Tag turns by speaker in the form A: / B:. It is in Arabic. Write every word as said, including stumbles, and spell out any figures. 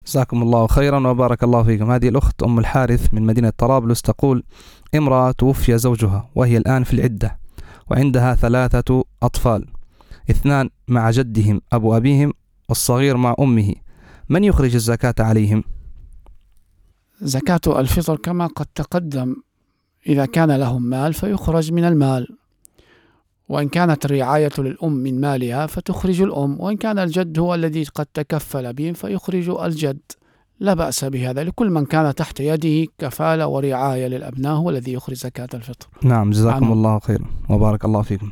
A: جزاكم الله خيرا وبارك الله فيكم. هذه الأخت أم الحارث من مدينة طرابلس تقول: امرأة توفي زوجها وهي الآن في العدة وعندها ثلاثة أطفال، اثنان مع جدهم أبو أبيهم والصغير مع أمه، من يخرج الزكاة عليهم؟
B: زكاة الفطر كما قد تقدم، إذا كان لهم مال فيخرج من المال، وإن كانت الرعاية للأم من مالها فتخرج الأم، وإن كان الجد هو الذي قد تكفل بهم فيخرج الجد، لا بأس بهذا. لكل من كان تحت يده كفالة ورعاية للأبناء هو الذي يخرج زكاة الفطر.
A: نعم، جزاكم الله خيرا وبارك الله فيكم.